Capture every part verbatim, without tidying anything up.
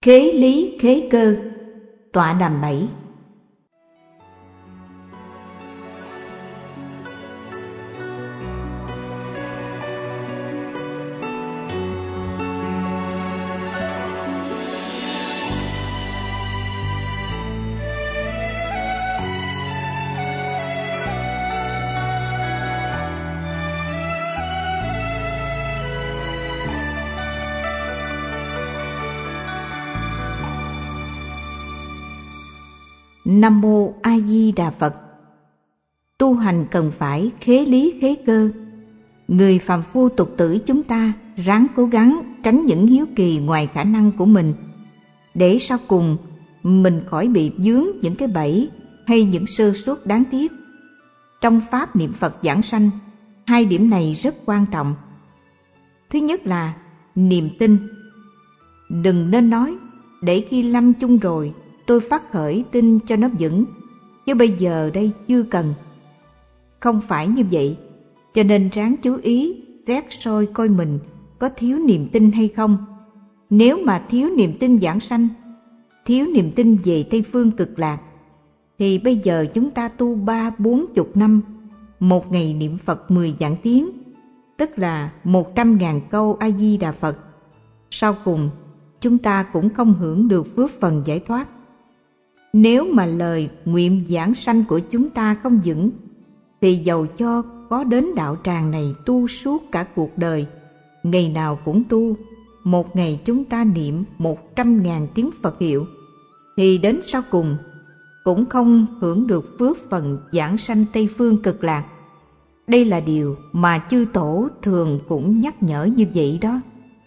Khế lý khế cơ. Tọa đàm bảy. Nam mô A Di Đà Phật. Tu hành cần phải khế lý khế cơ. Người phàm phu tục tử chúng ta ráng cố gắng tránh những hiếu kỳ ngoài khả năng của mình, để sau cùng mình khỏi bị vướng những cái bẫy hay những sơ suất đáng tiếc. Trong pháp niệm Phật giảng sanh, hai điểm này rất quan trọng. Thứ nhất là niềm tin. Đừng nên nói để khi lâm chung rồi tôi phát khởi tin cho nó vững, chứ bây giờ đây chưa cần. Không phải như vậy, cho nên ráng chú ý xét soi coi mình có thiếu niềm tin hay không. Nếu mà thiếu niềm tin giảng sanh, thiếu niềm tin về Tây Phương Cực Lạc, thì bây giờ chúng ta tu ba bốn chục năm, một ngày niệm Phật mười vạn tiếng, tức là một trăm ngàn câu A Di Đà Phật. Sau cùng chúng ta cũng không hưởng được phước phần giải thoát. Nếu mà lời nguyện giảng sanh của chúng ta không vững, thì dầu cho có đến đạo tràng này tu suốt cả cuộc đời, ngày nào cũng tu, một ngày chúng ta niệm một trăm ngàn tiếng Phật hiệu, thì đến sau cùng cũng không hưởng được phước phần giảng sanh Tây Phương Cực Lạc. Đây là điều mà chư tổ thường cũng nhắc nhở như vậy đó.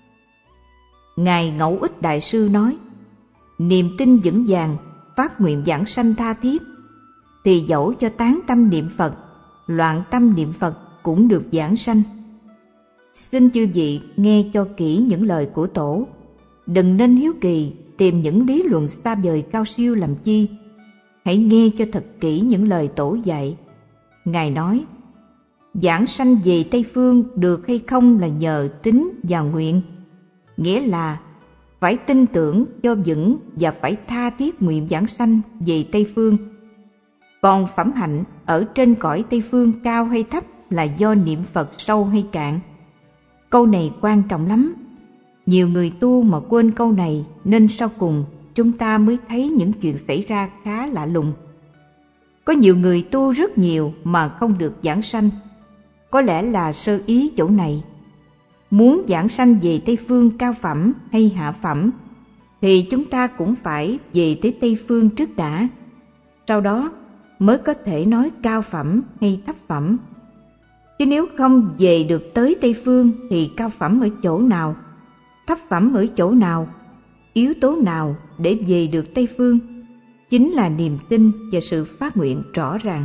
Ngài Ngẫu Ích Đại Sư nói, niềm tin vững vàng, phát nguyện giảng sanh tha thiết, thì dẫu cho tán tâm niệm Phật, loạn tâm niệm Phật cũng được giảng sanh. Xin chư vị nghe cho kỹ những lời của tổ, đừng nên hiếu kỳ tìm những lý luận xa vời cao siêu làm chi. Hãy nghe cho thật kỹ những lời tổ dạy. Ngài nói, giảng sanh về Tây Phương được hay không là nhờ tín và nguyện, nghĩa là phải tin tưởng cho vững và phải tha thiết nguyện giảng sanh về Tây Phương. Còn phẩm hạnh ở trên cõi Tây Phương cao hay thấp là do niệm Phật sâu hay cạn. Câu này quan trọng lắm. Nhiều người tu mà quên câu này, nên sau cùng chúng ta mới thấy những chuyện xảy ra khá lạ lùng. Có nhiều người tu rất nhiều mà không được giảng sanh. Có lẽ là sơ ý chỗ này. Muốn giảng sanh về Tây Phương cao phẩm hay hạ phẩm, thì chúng ta cũng phải về tới Tây Phương trước đã, sau đó mới có thể nói cao phẩm hay thấp phẩm. Chứ nếu không về được tới Tây Phương thì cao phẩm ở chỗ nào, thấp phẩm ở chỗ nào, yếu tố nào để về được Tây Phương? Chính là niềm tin và sự phát nguyện rõ ràng.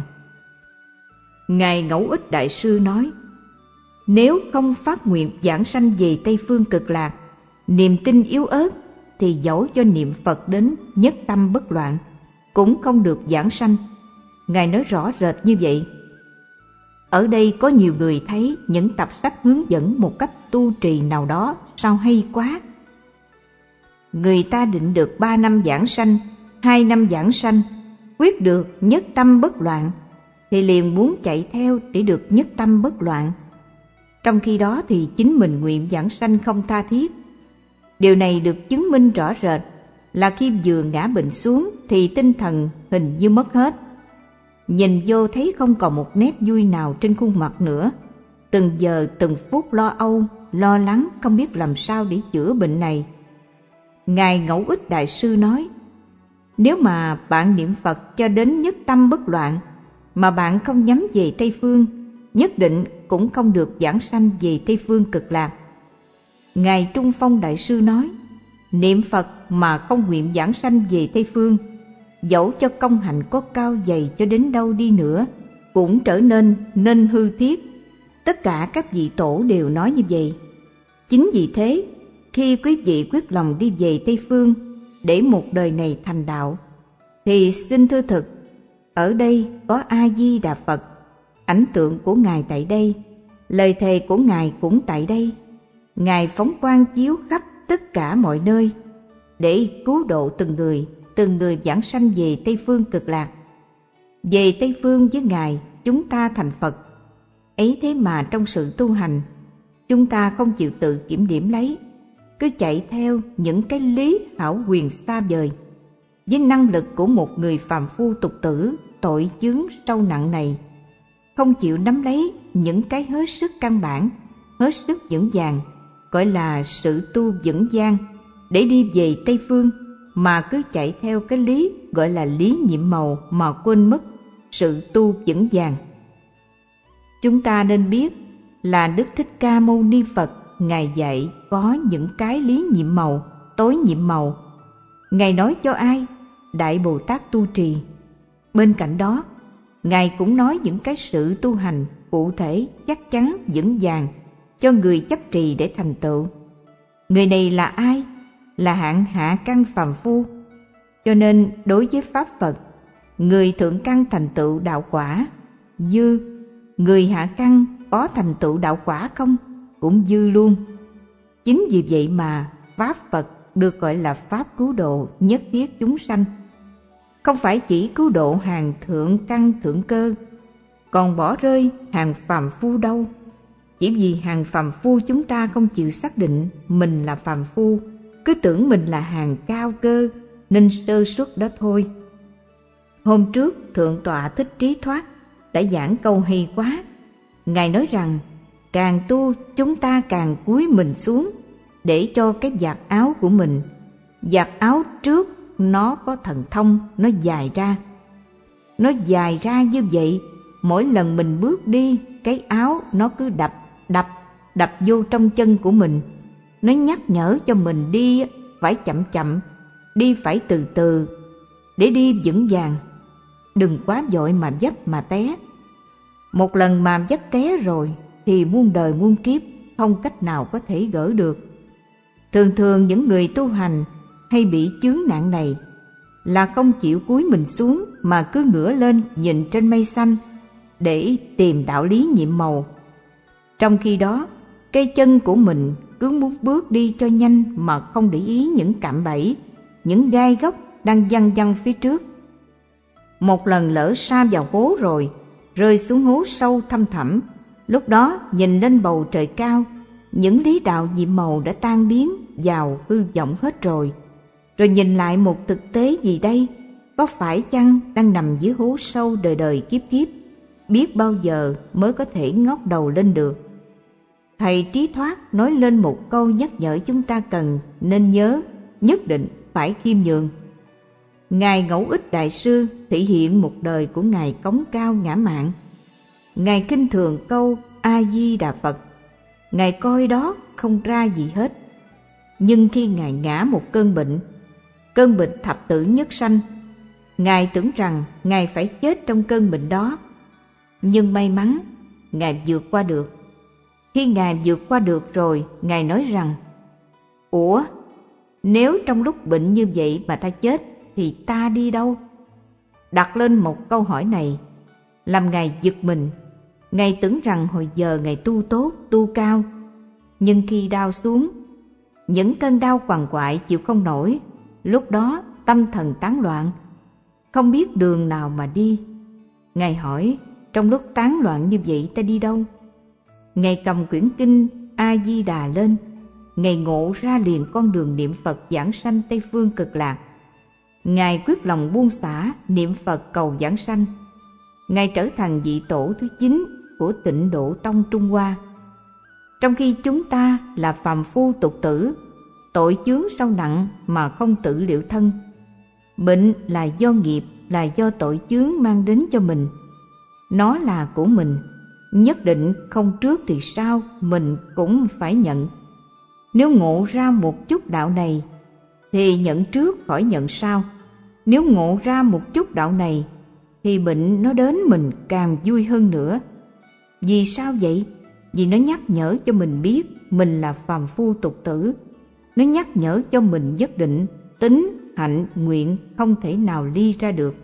Ngài Ngẫu Ích Đại Sư nói, nếu không phát nguyện giảng sanh về Tây Phương Cực Lạc, niềm tin yếu ớt, thì dẫu cho niệm Phật đến nhất tâm bất loạn, cũng không được giảng sanh. Ngài nói rõ rệt như vậy. Ở đây có nhiều người thấy những tập sách hướng dẫn một cách tu trì nào đó sao hay quá. Người ta định được ba năm giảng sanh, hai năm giảng sanh, quyết được nhất tâm bất loạn, thì liền muốn chạy theo để được nhất tâm bất loạn. Trong khi đó thì chính mình nguyện giảng sanh không tha thiết. Điều này được chứng minh rõ rệt là khi vừa ngã bệnh xuống thì tinh thần hình như mất hết. Nhìn vô thấy không còn một nét vui nào trên khuôn mặt nữa. Từng giờ từng phút lo âu, lo lắng không biết làm sao để chữa bệnh này. Ngài Ngẫu Ích Đại Sư nói, nếu mà bạn niệm Phật cho đến nhất tâm bất loạn, mà bạn không nhắm về Tây Phương, nhất định cũng không được giảng sanh về Tây Phương Cực Lạc. Ngài Trung Phong Đại Sư nói, niệm Phật mà không nguyện giảng sanh về Tây Phương, dẫu cho công hạnh có cao dày cho đến đâu đi nữa, cũng trở nên nên hư thiết. Tất cả các vị tổ đều nói như vậy. Chính vì thế, khi quý vị quyết lòng đi về Tây Phương để một đời này thành đạo, thì xin thưa thực, ở đây có A Di Đà Phật, ảnh tượng của Ngài tại đây, lời thề của Ngài cũng tại đây. Ngài phóng quang chiếu khắp tất cả mọi nơi. để cứu độ từng người, từng người vãng sanh về Tây Phương Cực Lạc. Về Tây Phương với Ngài, chúng ta thành Phật. Ấy thế mà trong sự tu hành, chúng ta không chịu tự kiểm điểm lấy, cứ chạy theo những cái lý hão huyền xa vời. Với năng lực của một người phàm phu tục tử tội chướng sâu nặng này, không chịu nắm lấy những cái hết sức căn bản, hết sức vững vàng, gọi là sự tu vững vàng để đi về Tây Phương, mà cứ chạy theo cái lý gọi là lý nhiệm màu mà quên mất sự tu vững vàng. Chúng ta nên biết là Đức Thích Ca Mâu Ni Phật, Ngài dạy có những cái lý nhiệm màu, tối nhiệm màu. Ngài nói cho ai? Đại Bồ Tát tu trì. Bên cạnh đó, Ngài cũng nói những cái sự tu hành cụ thể, chắc chắn, vững vàng cho người chấp trì để thành tựu. Người này là ai? Là hạng hạ căn phàm phu. Cho nên đối với Pháp Phật, người thượng căn thành tựu đạo quả dư, người hạ căn có thành tựu đạo quả không cũng dư luôn. Chính vì vậy mà Pháp Phật được gọi là Pháp cứu độ nhất thiết chúng sanh, không phải chỉ cứu độ hàng thượng căn thượng cơ, còn bỏ rơi hàng phàm phu đâu. Chỉ vì hàng phàm phu chúng ta không chịu xác định mình là phàm phu, cứ tưởng mình là hàng cao cơ nên sơ suất đó thôi. Hôm trước Thượng tọa Thích Trí Thoát đã giảng câu hay quá. Ngài nói rằng càng tu chúng ta càng cúi mình xuống để cho cái vạt áo của mình, vạt áo trước nó có thần thông, nó dài ra. Nó dài ra như vậy, mỗi lần mình bước đi, cái áo nó cứ đập, đập, đập vô trong chân của mình. Nó nhắc nhở cho mình đi phải chậm chậm, đi phải từ từ, để đi vững vàng. Đừng quá vội mà vấp mà té. Một lần mà vấp té rồi thì muôn đời muôn kiếp không cách nào có thể gỡ được. Thường thường những người tu hành hay bị chướng nạn này là không chịu cúi mình xuống mà cứ ngửa lên nhìn trên mây xanh để tìm đạo lý nhiệm màu. Trong khi đó, cây chân của mình cứ muốn bước đi cho nhanh mà không để ý những cạm bẫy, những gai góc đang văng văng phía trước. Một lần lỡ sa vào hố rồi, rơi xuống hố sâu thăm thẳm, lúc đó nhìn lên bầu trời cao, những lý đạo nhiệm màu đã tan biến vào hư vọng hết rồi. Rồi nhìn lại một thực tế gì đây? Có phải chăng đang nằm dưới hố sâu đời đời kiếp kiếp, biết bao giờ mới có thể ngóc đầu lên được? Thầy Trí Thoát nói lên một câu nhắc nhở chúng ta cần nên nhớ, nhất định phải khiêm nhường. Ngài Ngẫu Ích Đại Sư thể hiện một đời của Ngài cống cao ngã mạn. Ngài khinh thường câu A-di-đà Phật. Ngài coi đó không ra gì hết. Nhưng khi Ngài ngã một cơn bệnh, cơn bệnh thập tử nhất sanh, Ngài tưởng rằng Ngài phải chết trong cơn bệnh đó. Nhưng may mắn, Ngài vượt qua được. Khi Ngài vượt qua được rồi, Ngài nói rằng: Ủa, nếu trong lúc bệnh như vậy mà ta chết, thì ta đi đâu? Đặt lên một câu hỏi này, làm Ngài giật mình. Ngài tưởng rằng hồi giờ Ngài tu tốt, tu cao. Nhưng khi đau xuống, những cơn đau quằn quại chịu không nổi, lúc đó tâm thần tán loạn, không biết đường nào mà đi. Ngài hỏi, trong lúc tán loạn như vậy ta đi đâu? Ngài cầm quyển kinh A-di-đà lên, Ngài ngộ ra liền con đường niệm Phật giảng sanh Tây Phương Cực Lạc. Ngài quyết lòng buông xả niệm Phật cầu giảng sanh. Ngài trở thành vị tổ thứ chín của Tịnh Độ Tông Trung Hoa. Trong khi chúng ta là phàm phu tục tử, tội chướng sâu nặng mà không tự liệu thân. Bệnh là do nghiệp, là do tội chướng mang đến cho mình. Nó là của mình, nhất định không trước thì sau mình cũng phải nhận. Nếu ngộ ra một chút đạo này thì nhận trước khỏi nhận sau. Nếu ngộ ra một chút đạo này thì bệnh nó đến mình càng vui hơn nữa. Vì sao vậy? Vì nó nhắc nhở cho mình biết mình là phàm phu tục tử. Nó nhắc nhở cho mình nhất định tính, hạnh, nguyện không thể nào ly ra được.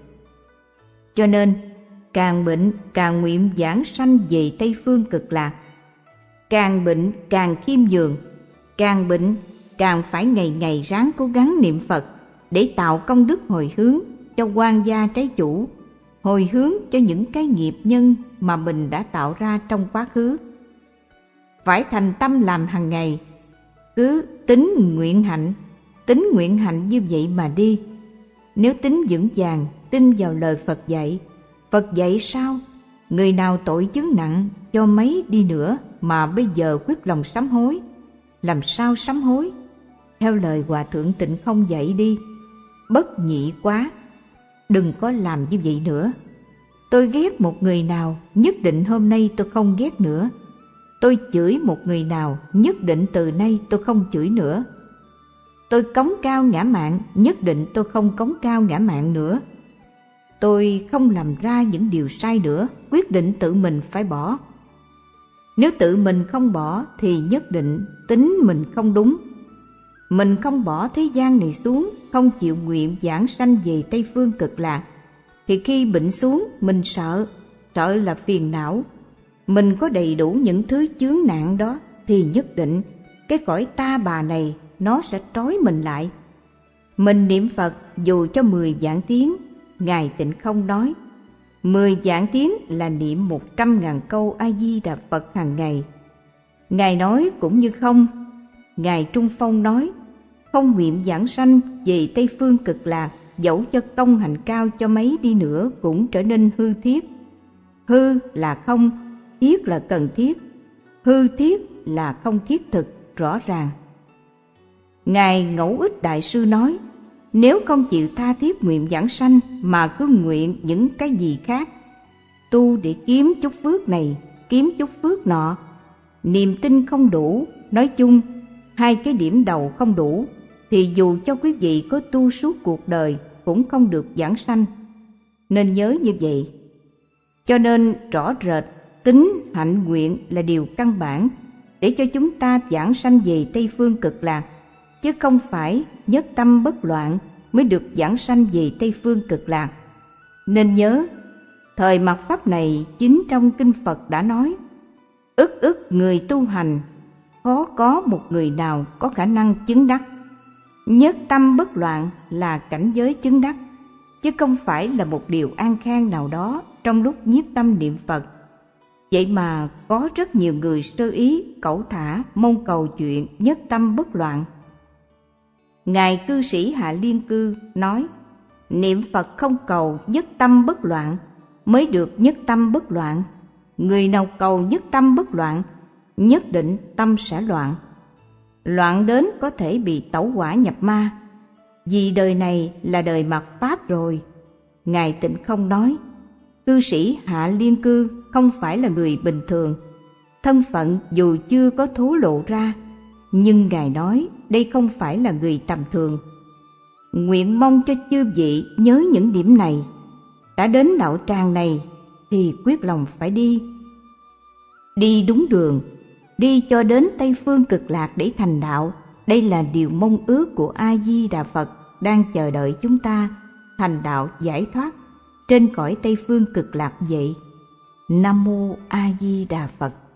Cho nên càng bệnh càng nguyện giảng sanh về Tây Phương Cực Lạc. Càng bệnh càng khiêm nhường, càng bệnh càng phải ngày ngày ráng cố gắng niệm Phật để tạo công đức hồi hướng cho oan gia trái chủ, hồi hướng cho những cái nghiệp nhân mà mình đã tạo ra trong quá khứ. Phải thành tâm làm hàng ngày, cứ tính nguyện hạnh, tính nguyện hạnh như vậy mà đi. Nếu tính vững vàng, tin vào lời Phật dạy, Phật dạy sao? Người nào tội chứng nặng cho mấy đi nữa mà bây giờ quyết lòng sám hối, làm sao sám hối? Theo lời Hòa Thượng Tịnh Không dạy đi, bất nhị quá, đừng có làm như vậy nữa. Tôi ghét một người nào, nhất định hôm nay tôi không ghét nữa. Tôi chửi một người nào, nhất định từ nay tôi không chửi nữa. Tôi cống cao ngã mạn, nhất định tôi không cống cao ngã mạn nữa. Tôi không làm ra những điều sai nữa, quyết định tự mình phải bỏ. Nếu tự mình không bỏ thì nhất định tính mình không đúng. Mình không bỏ thế gian này xuống, không chịu nguyện giảng sanh về Tây Phương Cực Lạc, thì khi bệnh xuống mình sợ, sợ là phiền não. Mình có đầy đủ những thứ chướng nạn đó thì nhất định cái cõi ta bà này nó sẽ trói mình lại. Mình niệm Phật dù cho mười vạn tiếng, Ngài Tịnh Không nói, mười vạn tiếng là niệm một trăm ngàn câu A-di-đà Phật hàng ngày. Ngài nói cũng như không. Ngài Trung Phong nói, không nguyện giảng sanh về Tây Phương Cực Lạc, dẫu cho công hạnh cao cho mấy đi nữa cũng trở nên hư thiết. Hư là không, thiết là cần thiết, hư thiết là không thiết thực, rõ ràng. Ngài Ngẫu Ích Đại Sư nói, nếu không chịu tha thiết nguyện giảng sanh mà cứ nguyện những cái gì khác, tu để kiếm chút phước này, kiếm chút phước nọ, niềm tin không đủ, nói chung hai cái điểm đầu không đủ, thì dù cho quý vị có tu suốt cuộc đời cũng không được giảng sanh. Nên nhớ như vậy. Cho nên rõ rệt tính hạnh nguyện là điều căn bản để cho chúng ta giảng sanh về Tây Phương Cực Lạc, chứ không phải nhất tâm bất loạn mới được giảng sanh về Tây Phương Cực Lạc. Nên nhớ, thời mạt Pháp này chính trong Kinh Phật đã nói, ức ức người tu hành, khó có một người nào có khả năng chứng đắc. Nhất tâm bất loạn là cảnh giới chứng đắc, chứ không phải là một điều an khang nào đó trong lúc nhiếp tâm niệm Phật. Vậy mà có rất nhiều người sơ ý, cẩu thả, mong cầu chuyện nhất tâm bất loạn. Ngài Cư Sĩ Hạ Liên Cư nói, niệm Phật không cầu nhất tâm bất loạn mới được nhất tâm bất loạn. Người nào cầu nhất tâm bất loạn, nhất định tâm sẽ loạn. Loạn đến có thể bị tẩu hỏa nhập ma, vì đời này là đời mạt Pháp rồi. Ngài Tịnh Không nói, Cư Sĩ Hạ Liên Cư không phải là người bình thường, thân phận dù chưa có thố lộ ra, nhưng Ngài nói đây không phải là người tầm thường. Nguyện mong cho chư vị nhớ những điểm này. Đã đến đạo tràng này thì quyết lòng phải đi. Đi đúng đường, đi cho đến Tây Phương Cực Lạc để thành đạo. Đây là điều mong ước của A-di-đà Phật đang chờ đợi chúng ta thành đạo giải thoát trên cõi Tây Phương Cực Lạc vậy. Nam Mô A Di Đà Phật.